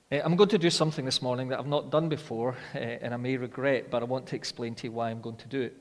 I'm going to do something this morning that I've not done before, and I may regret, but I want to explain to you why I'm going to do it.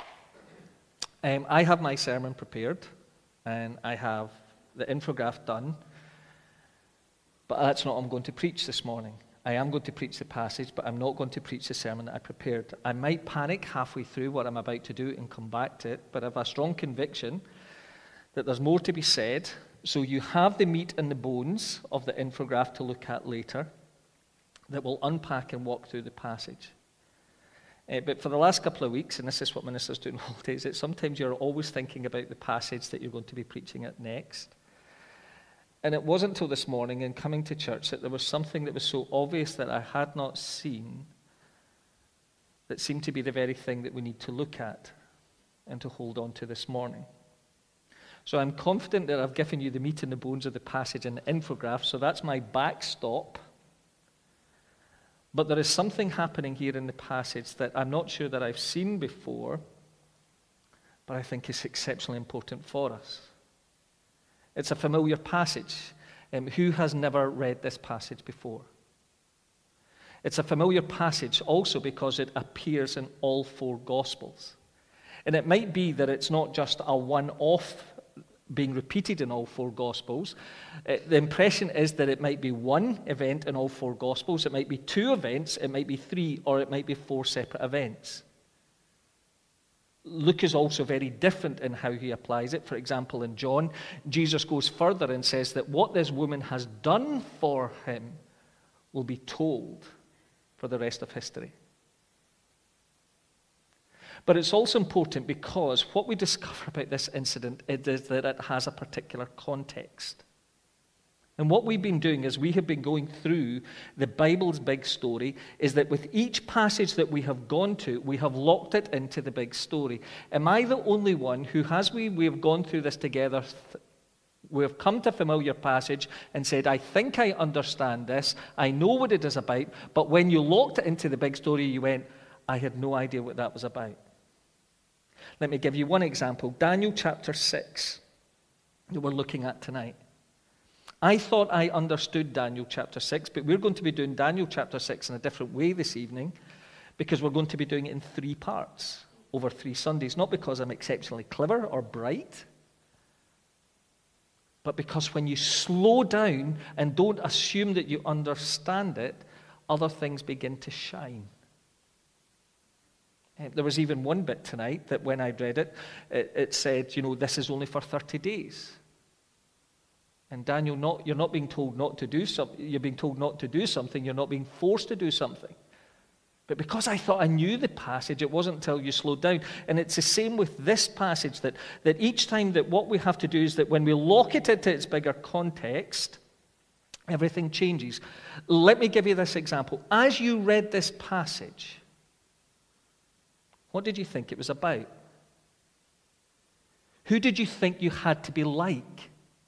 I have my sermon prepared, and I have the infograph done, but that's not what I'm going to preach this morning. I am going to preach the passage, but I'm not going to preach the sermon that I prepared. I might panic halfway through what I'm about to do and come back to it, but I have a strong conviction that there's more to be said, so you have the meat and the bones of the infograph to look at later that will unpack and walk through the passage. But for the last couple of weeks, and this is what ministers do in holidays, that sometimes you're always thinking about the passage that you're going to be preaching at next. And it wasn't until this morning in coming to church that there was something that was so obvious that I had not seen that seemed to be the very thing that we need to look at and to hold on to this morning. So I'm confident that I've given you the meat and the bones of the passage and the infograph, so that's my backstop. But there is something happening here in the passage that I'm not sure that I've seen before, but I think is exceptionally important for us. It's a familiar passage. Who has never read this passage before? It's a familiar passage also because it appears in all four Gospels. And it might be that it's not just a one-off being repeated in all four Gospels. The impression is that it might be one event in all four Gospels, it might be two events, it might be three, or it might be four separate events. Luke is also very different in how he applies it. For example, in John, Jesus goes further and says that what this woman has done for him will be told for the rest of history. But it's also important because what we discover about this incident is that it has a particular context. And what we've been doing as we have been going through the Bible's big story is that with each passage that we have gone to, we have locked it into the big story. Am I the only one who, as we have gone through this together, we have come to a familiar passage and said, I think I understand this, I know what it is about, but when you locked it into the big story, you went, I had no idea what that was about. Let me give you one example. Daniel chapter 6 that we're looking at tonight. I thought I understood Daniel chapter 6, but we're going to be doing Daniel chapter 6 in a different way this evening because we're going to be doing it in 3 parts over 3 Sundays, not because I'm exceptionally clever or bright, but because when you slow down and don't assume that you understand it, other things begin to shine. There was even one bit tonight that when I read it, it said, this is only for 30 days. And Daniel, you're not being told not to do something. You're being told not to do something. You're not being forced to do something. But because I thought I knew the passage, it wasn't until you slowed down. And it's the same with this passage, that each time that what we have to do is that when we lock it into its bigger context, everything changes. Let me give you this example. As you read this passage, what did you think it was about? Who did you think you had to be like?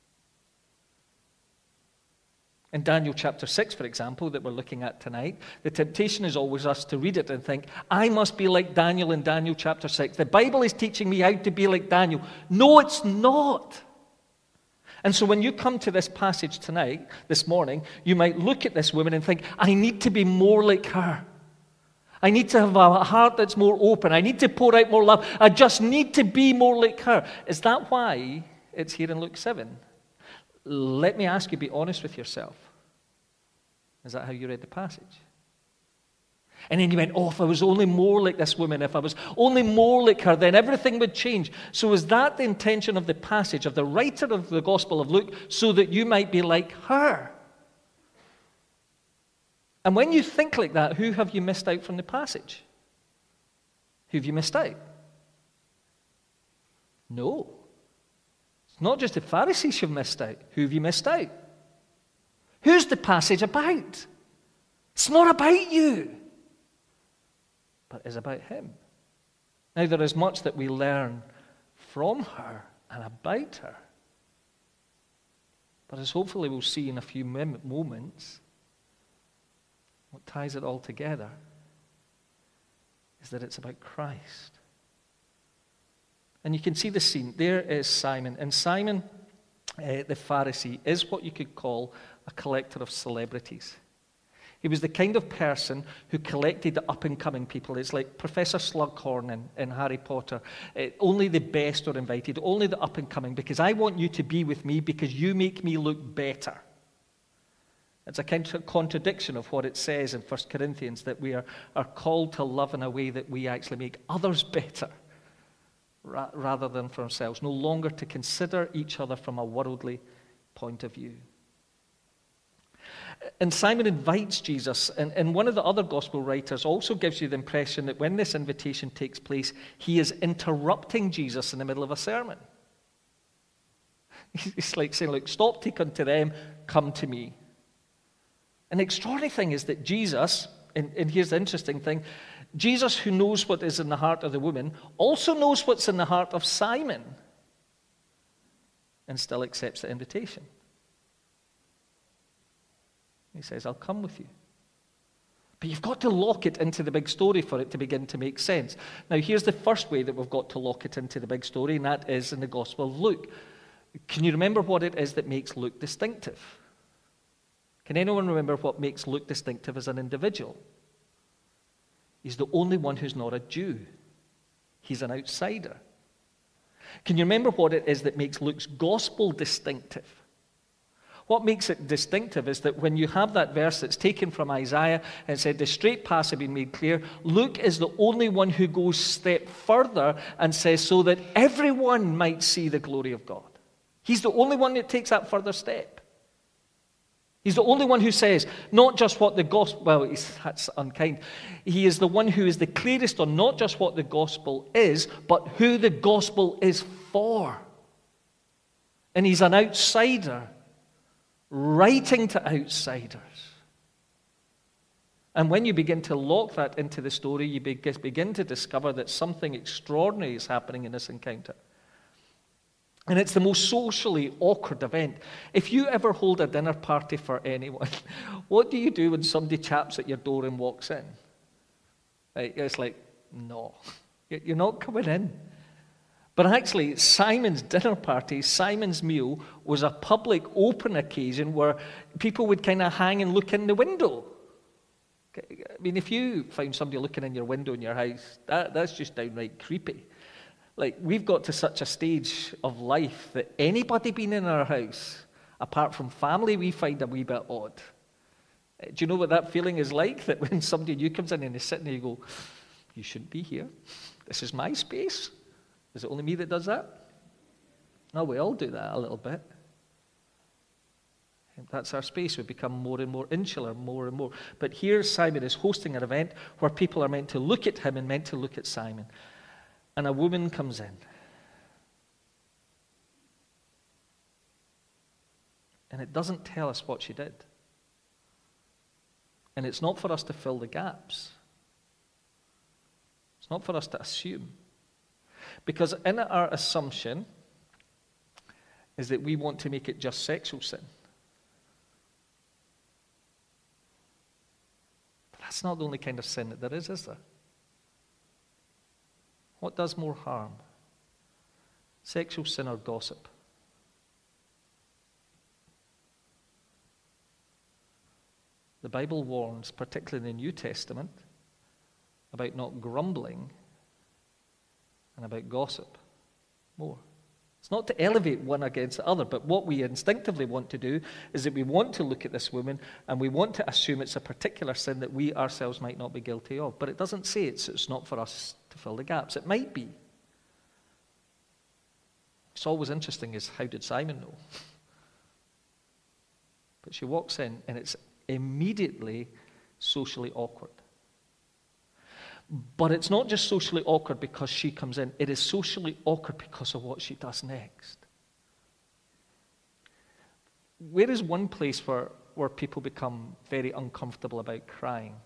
In Daniel chapter 6, for example, that we're looking at tonight, the temptation is always us to read it and think, I must be like Daniel in Daniel chapter 6. The Bible is teaching me how to be like Daniel. No, it's not. And so when you come to this passage tonight, this morning, you might look at this woman and think, I need to be more like her. I need to have a heart that's more open. I need to pour out more love. I just need to be more like her. Is that why it's here in Luke 7? Let me ask you, be honest with yourself. Is that how you read the passage? And then you went, if I was only more like this woman, if I was only more like her, then everything would change. So is that the intention of the passage, of the writer of the Gospel of Luke, so that you might be like her? And when you think like that, who have you missed out from the passage? Who have you missed out? No. It's not just the Pharisees you've missed out. Who have you missed out? Who's the passage about? It's not about you, but it's about him. Now, there is much that we learn from her and about her. But as hopefully we'll see in a few moments, what ties it all together is that it's about Christ. And you can see the scene. There is Simon. And Simon, the Pharisee, is what you could call a collector of celebrities. He was the kind of person who collected the up-and-coming people. It's like Professor Slughorn in Harry Potter. Only the best are invited, only the up-and-coming, because I want you to be with me because you make me look better. It's a kind of contradiction of what it says in 1 Corinthians, that we are called to love in a way that we actually make others better rather than for ourselves, no longer to consider each other from a worldly point of view. And Simon invites Jesus, and one of the other gospel writers also gives you the impression that when this invitation takes place, he is interrupting Jesus in the middle of a sermon. It's like saying, look, stop talking to them, come to me. And the extraordinary thing is that Jesus, and here's the interesting thing, Jesus, who knows what is in the heart of the woman, also knows what's in the heart of Simon, and still accepts the invitation. He says, I'll come with you. But you've got to lock it into the big story for it to begin to make sense. Now, here's the first way that we've got to lock it into the big story, and that is in the Gospel of Luke. Can you remember what it is that makes Luke distinctive? Can anyone remember what makes Luke distinctive as an individual? He's the only one who's not a Jew. He's an outsider. Can you remember what it is that makes Luke's gospel distinctive? What makes it distinctive is that when you have that verse that's taken from Isaiah and said, the straight path has been made clear, Luke is the only one who goes a step further and says, so that everyone might see the glory of God. He's the only one that takes that further step. He's the only one who says, not just what the gospel, well, that's unkind. He is the one who is the clearest on not just what the gospel is, but who the gospel is for. And he's an outsider, writing to outsiders. And when you begin to lock that into the story, you begin to discover that something extraordinary is happening in this encounter. And it's the most socially awkward event. If you ever hold a dinner party for anyone, what do you do when somebody taps at your door and walks in? Right? It's like, no, you're not coming in. But actually, Simon's dinner party, Simon's meal, was a public, open occasion where people would kind of hang and look in the window. I mean, if you found somebody looking in your window in your house, that's just downright creepy. Like, we've got to such a stage of life that anybody being in our house, apart from family, we find a wee bit odd. Do you know what that feeling is like? That when somebody new comes in and they sit there, you go, you shouldn't be here. This is my space. Is it only me that does that? No, we all do that a little bit. And that's our space. We become more and more insular, more and more. But here Simon is hosting an event where people are meant to look at him and meant to look at Simon. And a woman comes in. And it doesn't tell us what she did. And it's not for us to fill the gaps. It's not for us to assume. Because in our assumption is that we want to make it just sexual sin. But that's not the only kind of sin that there is there? What does more harm? Sexual sin or gossip? The Bible warns, particularly in the New Testament, about not grumbling and about gossip more. It's not to elevate one against the other, but what we instinctively want to do is that we want to look at this woman and we want to assume it's a particular sin that we ourselves might not be guilty of. But it doesn't say it's not for us to fill the gaps. It might be. What's always interesting is, how did Simon know? But she walks in and it's immediately socially awkward. But it's not just socially awkward because she comes in. It is socially awkward because of what she does next. Where is one place where people become very uncomfortable about crying?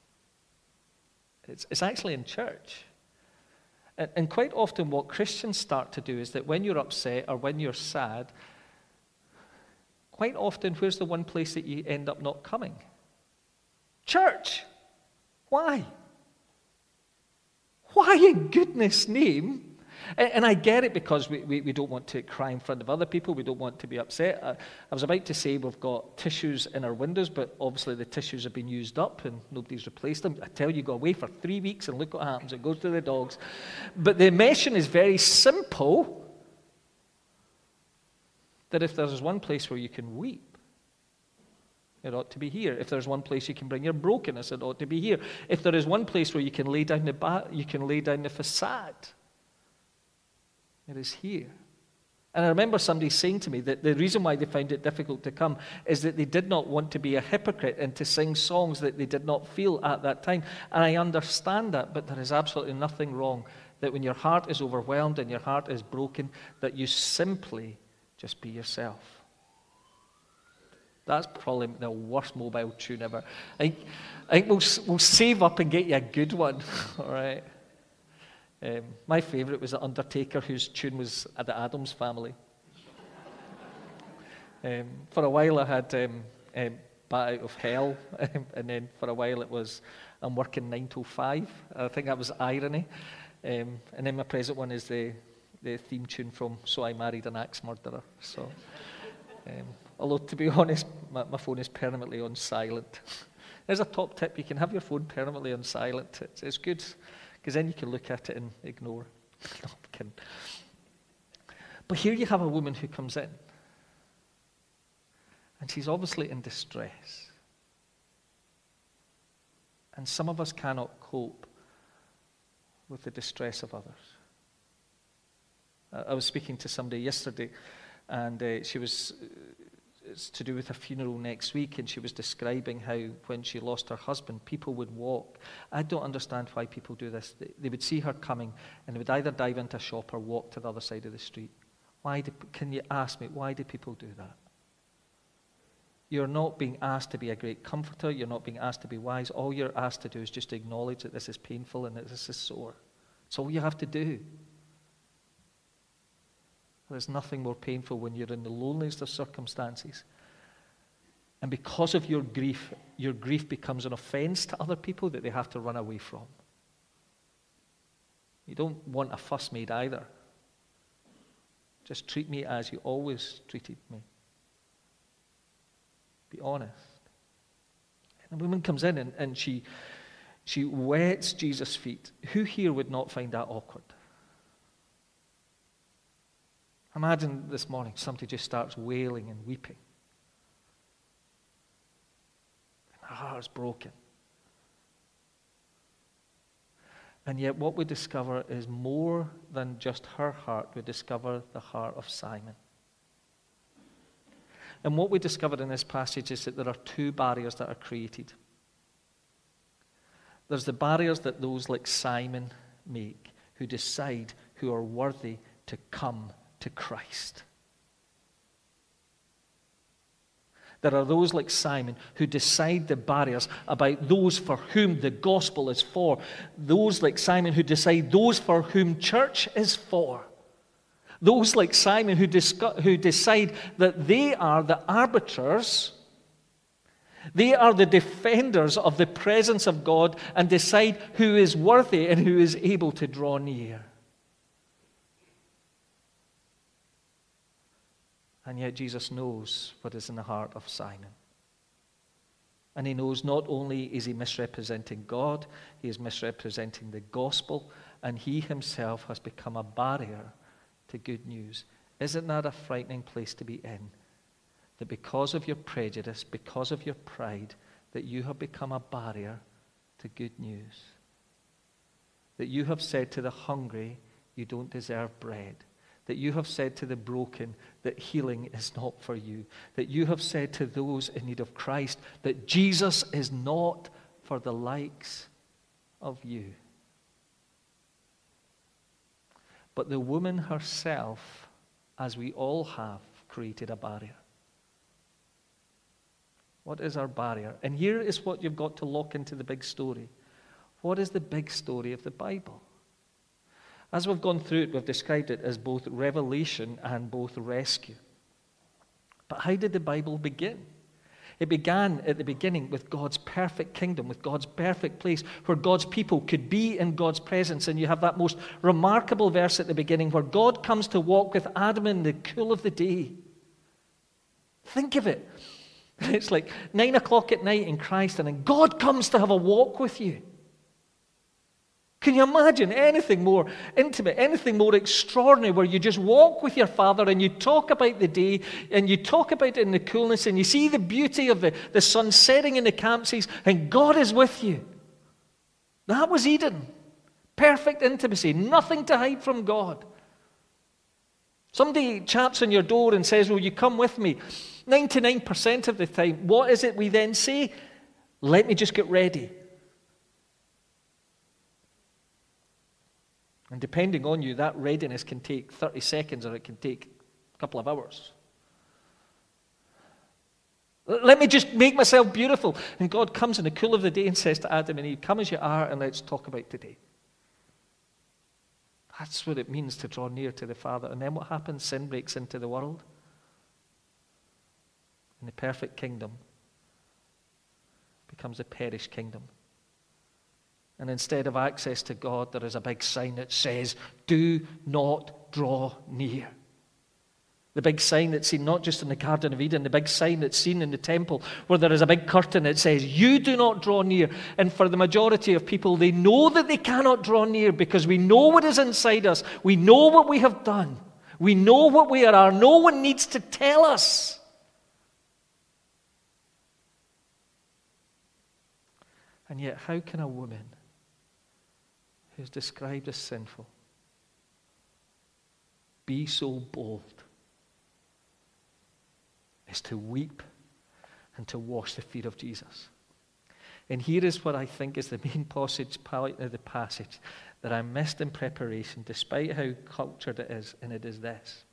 It's actually in church. And quite often what Christians start to do is that when you're upset or when you're sad, quite often where's the one place that you end up not coming? Church. Why? Why in goodness name And I get it, because we don't want to cry in front of other people. We don't want to be upset. I was about to say we've got tissues in our windows, but obviously the tissues have been used up and nobody's replaced them. I tell you, go away for 3 weeks and look what happens. It goes to the dogs. But the mission is very simple, that if there's one place where you can weep, it ought to be here. If there's one place you can bring your brokenness, it ought to be here. If there is one place where you can lay down the facade, it is here. And I remember somebody saying to me that the reason why they found it difficult to come is that they did not want to be a hypocrite and to sing songs that they did not feel at that time. And I understand that, but there is absolutely nothing wrong that when your heart is overwhelmed and your heart is broken, that you simply just be yourself. That's probably the worst mobile tune ever. I think we'll save up and get you a good one, all right? My favourite was The Undertaker, whose tune was The Addams Family. For a while I had Bat Out of Hell, and then for a while it was I'm Working 9 to 5. I think that was Irony. And then my present one is the theme tune from So I Married an Axe Murderer. So, although to be honest, my phone is permanently on silent. There's a top tip: you can have your phone permanently on silent. It's good, because then you can look at it and ignore. No, I'm kidding. But here you have a woman who comes in, and she's obviously in distress. And some of us cannot cope with the distress of others. I was speaking to somebody yesterday, and it's to do with a funeral next week, and she was describing how when she lost her husband, people would walk. I don't understand why people do this. They would see her coming, and they would either dive into a shop or walk to the other side of the street. Can you ask me, why do people do that? You're not being asked to be a great comforter. You're not being asked to be wise. All you're asked to do is just acknowledge that this is painful and that this is sore. It's all you have to do. There's nothing more painful when you're in the loneliest of circumstances. And because of your grief becomes an offense to other people that they have to run away from. You don't want a fuss made either. Just treat me as you always treated me. Be honest. And the woman comes in and she wets Jesus' feet. Who here would not find that awkward? Imagine this morning somebody just starts wailing and weeping. And her heart is broken. And yet what we discover is more than just her heart. We discover the heart of Simon. And what we discovered in this passage is that there are two barriers that are created. There's the barriers that those like Simon make, who decide who are worthy to come to Christ. There are those like Simon who decide the barriers about those for whom the gospel is for. Those like Simon who decide those for whom church is for. Those like Simon who decide that they are the arbiters, they are the defenders of the presence of God, and decide who is worthy and who is able to draw near. And yet Jesus knows what is in the heart of Simon. And he knows not only is he misrepresenting God, he is misrepresenting the gospel, and he himself has become a barrier to good news. Isn't that a frightening place to be in? That because of your prejudice, because of your pride, that you have become a barrier to good news. That you have said to the hungry, you don't deserve bread. That you have said to the broken that healing is not for you. That you have said to those in need of Christ that Jesus is not for the likes of you. But the woman herself, as we all have, created a barrier. What is our barrier? And here is what you've got to lock into the big story. What is the big story of the Bible? As we've gone through it, we've described it as both revelation and both rescue. But how did the Bible begin? It began at the beginning with God's perfect kingdom, with God's perfect place where God's people could be in God's presence. And you have that most remarkable verse at the beginning where God comes to walk with Adam in the cool of the day. Think of it. It's like 9 o'clock at night in Christ, and then God comes to have a walk with you. Can you imagine anything more intimate, anything more extraordinary, where you just walk with your Father and you talk about the day and you talk about it in the coolness and you see the beauty of the sun setting in the campsies and God is with you? That was Eden. Perfect intimacy, nothing to hide from God. Somebody chaps on your door and says, "Will you come with me?" 99% of the time, what is it we then say? "Let me just get ready." And depending on you, that readiness can take 30 seconds or it can take a couple of hours. Let me just make myself beautiful. And God comes in the cool of the day and says to Adam and Eve, "Come as you are and let's talk about today." That's what it means to draw near to the Father. And then what happens? Sin breaks into the world. And the perfect kingdom becomes a perished kingdom. And instead of access to God, there is a big sign that says, "Do not draw near." The big sign that's seen not just in the Garden of Eden, the big sign that's seen in the temple, where there is a big curtain that says, "You do not draw near." And for the majority of people, they know that they cannot draw near because we know what is inside us. We know what we have done. We know what we are. No one needs to tell us. And yet, how can a woman who's described as sinful be so bold as to weep and to wash the feet of Jesus? And here is what I think is the main part of the passage that I missed in preparation, despite how cultured it is, and it is this.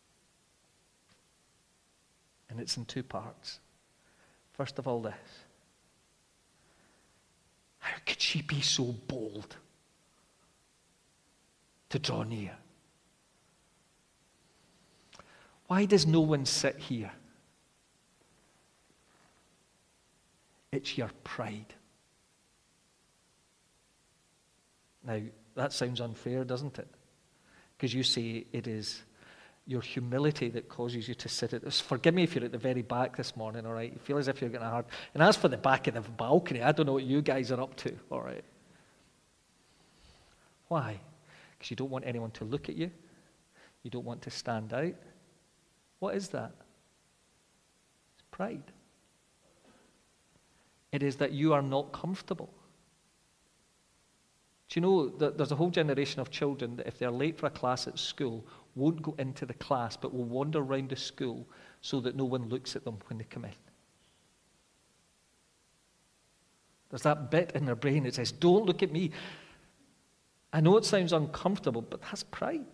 And it's in two parts. First of all, this. How could she be so bold to draw near? Why does no one sit here? It's your pride. Now, that sounds unfair, doesn't it? Because you say it is your humility that causes you to sit at this. Forgive me if you're at the very back this morning, all right? You feel as if you're getting hard. And as for the back of the balcony, I don't know what you guys are up to, all right? Why? Because you don't want anyone to look at you. You don't want to stand out. What is that? It's pride. It is that you are not comfortable. Do you know that there's a whole generation of children that if they're late for a class at school, won't go into the class, but will wander around the school so that no one looks at them when they come in? There's that bit in their brain that says, "Don't look at me." I know it sounds uncomfortable, but that's pride.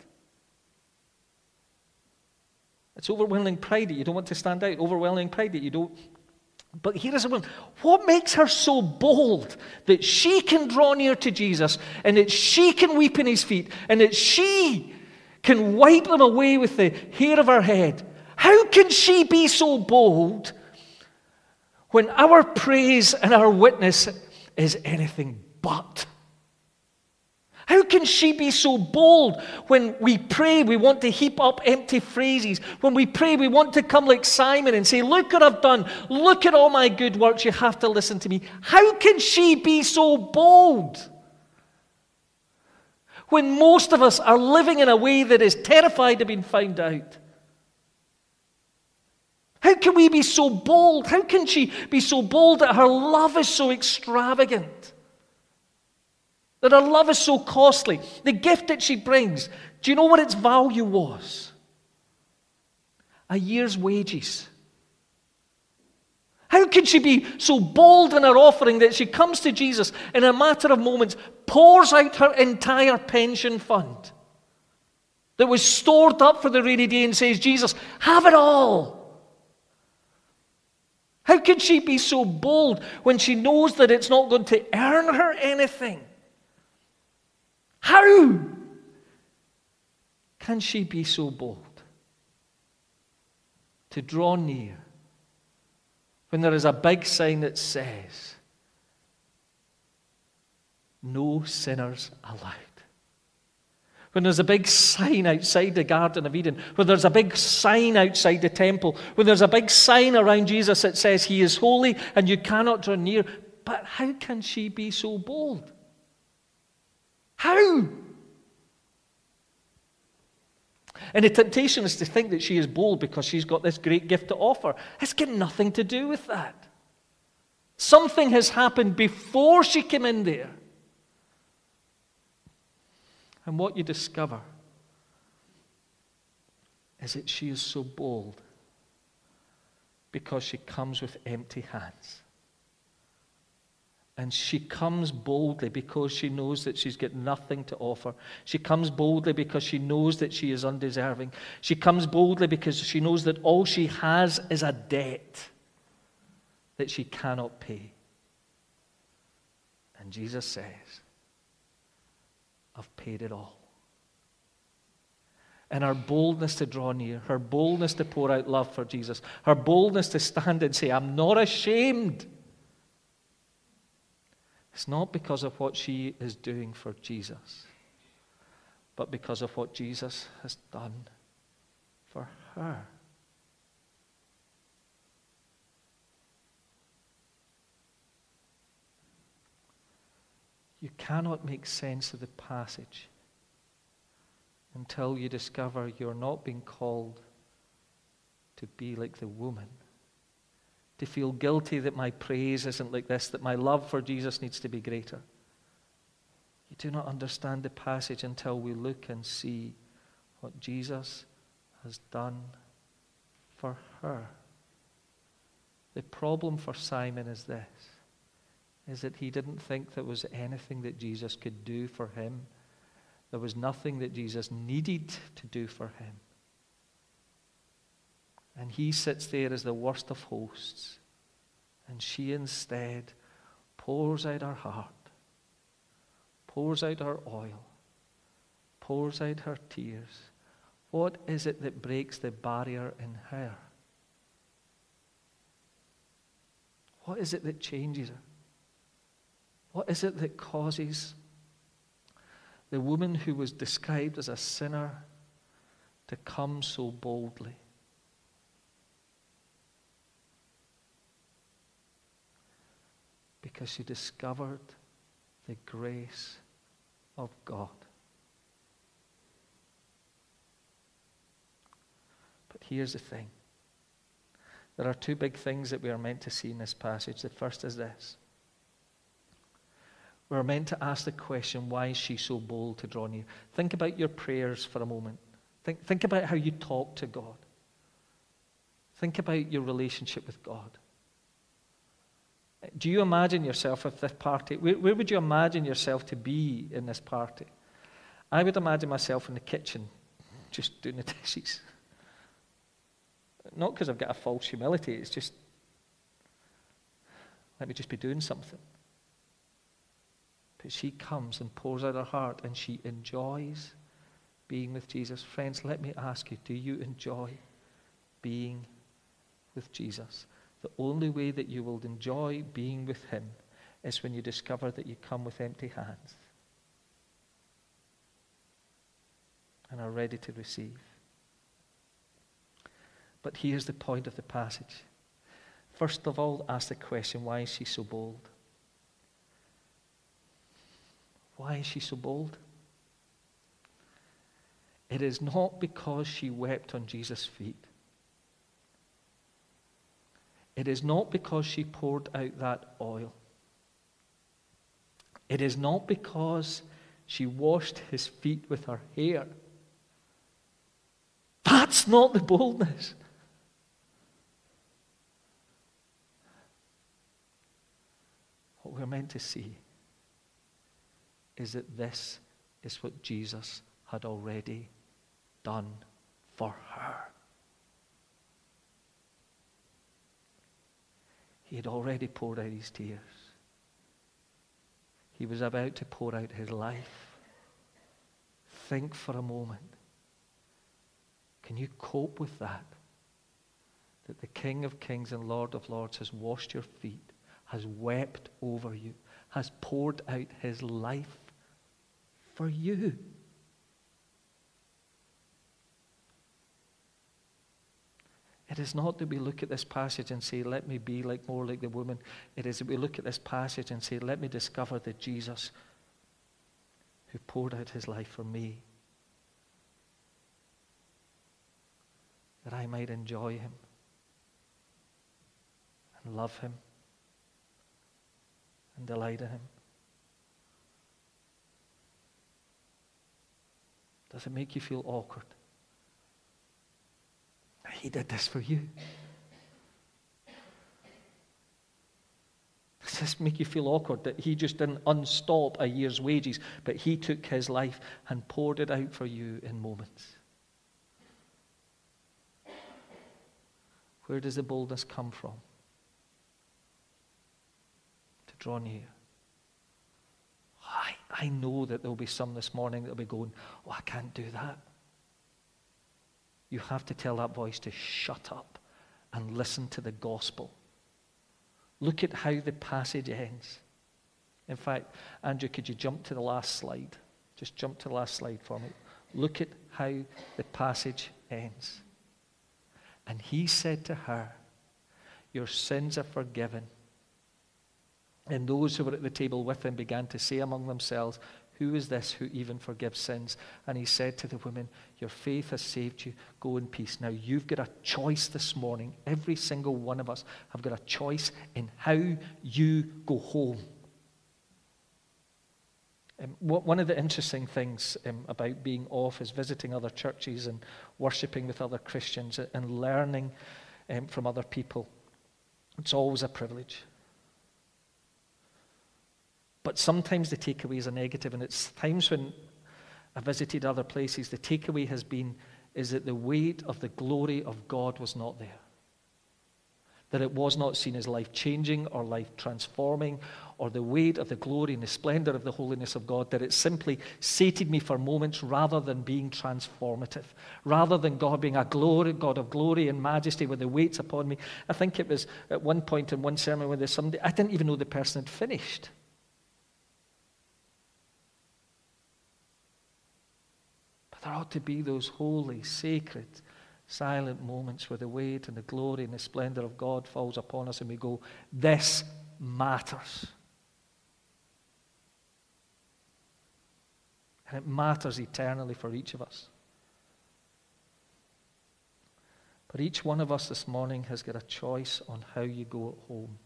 It's overwhelming pride that you don't want to stand out, overwhelming pride that you don't. But here is a woman. What makes her so bold that she can draw near to Jesus and that she can weep in his feet and that she can wipe them away with the hair of her head? How can she be so bold when our praise and our witness is anything but? How can she be so bold when we pray we want to heap up empty phrases? When we pray we want to come like Simon and say, "Look what I've done. Look at all my good works. You have to listen to me." How can she be so bold when most of us are living in a way that is terrified of being found out? How can we be so bold? How can she be so bold that her love is so extravagant? That her love is so costly. The gift that she brings, do you know what its value was? A year's wages. How can she be so bold in her offering that she comes to Jesus in a matter of moments, pours out her entire pension fund that was stored up for the rainy day and says, "Jesus, have it all"? How can she be so bold when she knows that it's not going to earn her anything? How can she be so bold to draw near When there is a big sign that says, no sinners allowed. When there's a big sign outside the Garden of Eden, when there's a big sign outside the temple, when there's a big sign around Jesus that says he is holy and you cannot draw near. But how can she be so bold? How? And the temptation is to think that she is bold because she's got this great gift to offer. It's got nothing to do with that. Something has happened before she came in there. And what you discover is that she is so bold because she comes with empty hands. And she comes boldly because she knows that she's got nothing to offer. She comes boldly because she knows that she is undeserving. She comes boldly because she knows that all she has is a debt that she cannot pay. And Jesus says, I've paid it all. And her boldness to draw near, her boldness to pour out love for Jesus, her boldness to stand and say, I'm not ashamed. It's not because of what she is doing for Jesus, but because of what Jesus has done for her. You cannot make sense of the passage until you discover you're not being called to be like the woman, to feel guilty that my praise isn't like this, that my love for Jesus needs to be greater. You do not understand the passage until we look and see what Jesus has done for her. The problem for Simon is this, is that he didn't think there was anything that Jesus could do for him. There was nothing that Jesus needed to do for him. And he sits there as the worst of hosts. And she instead pours out her heart, pours out her oil, pours out her tears. What is it that breaks the barrier in her? What is it that changes her? What is it that causes the woman who was described as a sinner to come so boldly? Because she discovered the grace of God. But here's the thing. There are two big things that we are meant to see in this passage. The first is this. We're meant to ask the question, why is she so bold to draw near? Think about your prayers for a moment. Think about how you talk to God. Think about your relationship with God. Do you imagine yourself at this party? Where would you imagine yourself to be in this party? I would imagine myself in the kitchen, just doing the dishes. Not because I've got a false humility, it's just, let me just be doing something. But she comes and pours out her heart and she enjoys being with Jesus. Friends, let me ask you, do you enjoy being with Jesus? The only way that you will enjoy being with him is when you discover that you come with empty hands and are ready to receive. But here's the point of the passage. First of all, ask the question, why is she so bold? Why is she so bold? It is not because she wept on Jesus' feet. It is not because she poured out that oil. It is not because she washed his feet with her hair. That's not the boldness. What we're meant to see is that this is what Jesus had already done for her. He had already poured out his tears. He was about to pour out his life. Think for a moment. Can you cope with that? that the King of Kings and Lord of Lords has washed your feet, has wept over you, has poured out his life for you. It is not that we look at this passage and say, let me be more like the woman. It is that we look at this passage and say, let me discover the Jesus who poured out his life for me, that I might enjoy him and love him and delight in him. Does it make you feel awkward? He did this for you. Does this make you feel awkward that he just didn't unstop a year's wages, but he took his life and poured it out for you in moments? Where does the boldness come from to draw near? I know that there'll be some this morning that'll be going, oh, I can't do that. You have to tell that voice to shut up and listen to the gospel. Look at how the passage ends. In fact, Andrew, could you jump to the last slide? Just jump to the last slide for me. Look at how the passage ends. And he said to her, your sins are forgiven. And those who were at the table with him began to say among themselves, who is this who even forgives sins? And he said to the woman, your faith has saved you. Go in peace. Now you've got a choice this morning. Every single one of us have got a choice in how you go home. One of the interesting things about being off is visiting other churches and worshipping with other Christians and learning from other people. It's always a privilege. But sometimes the takeaways are negative, and it's times when I visited other places, the takeaway has been is that the weight of the glory of God was not there. That it was not seen as life-changing or life-transforming, or the weight of the glory and the splendor of the holiness of God, that it simply sated me for moments rather than being transformative, rather than God being a God of glory and majesty with the weights upon me. I think it was at one point in one sermon when there's somebody, I didn't even know the person had finished. There ought to be those holy, sacred, silent moments where the weight and the glory and the splendor of God falls upon us and we go, this matters. And it matters eternally for each of us. But each one of us this morning has got a choice on how you go home.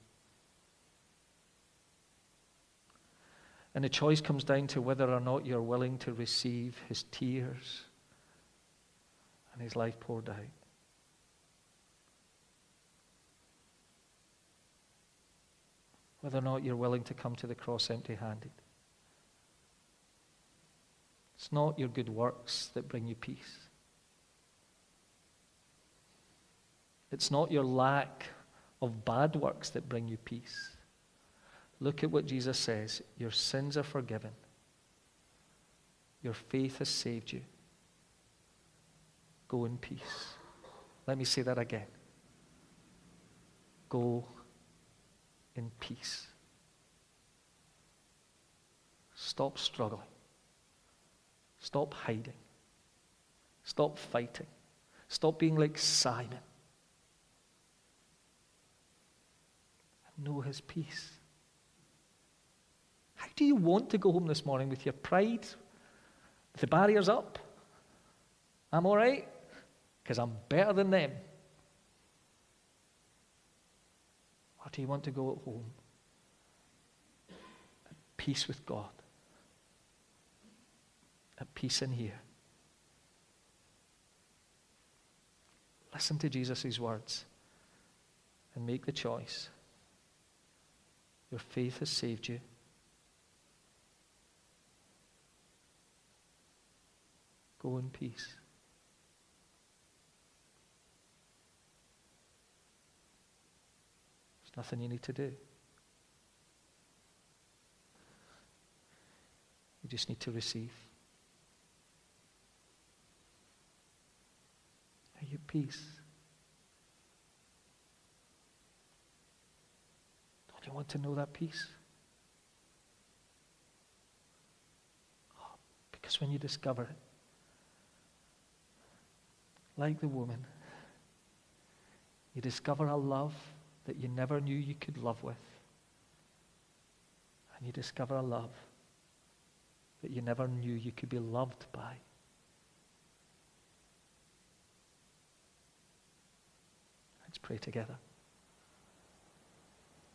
And the choice comes down to whether or not you're willing to receive his tears and his life poured out. Whether or not you're willing to come to the cross empty-handed. It's not your good works that bring you peace. It's not your lack of bad works that bring you peace. Look at what Jesus says. Your sins are forgiven. Your faith has saved you. Go in peace. Let me say that again. Go in peace. Stop struggling. Stop hiding. Stop fighting. Stop being like Simon. And know his peace. How do you want to go home this morning? With your pride? With the barriers up? I'm all right because I'm better than them. Or do you want to go home at peace with God? At peace in here? Listen to Jesus' words and make the choice. Your faith has saved you. Go in peace. There's nothing you need to do. You just need to receive. Are you at peace? you want to know that peace? Because when you discover it, like the woman, you discover a love that you never knew you could love with. And you discover a love that you never knew you could be loved by. Let's pray together.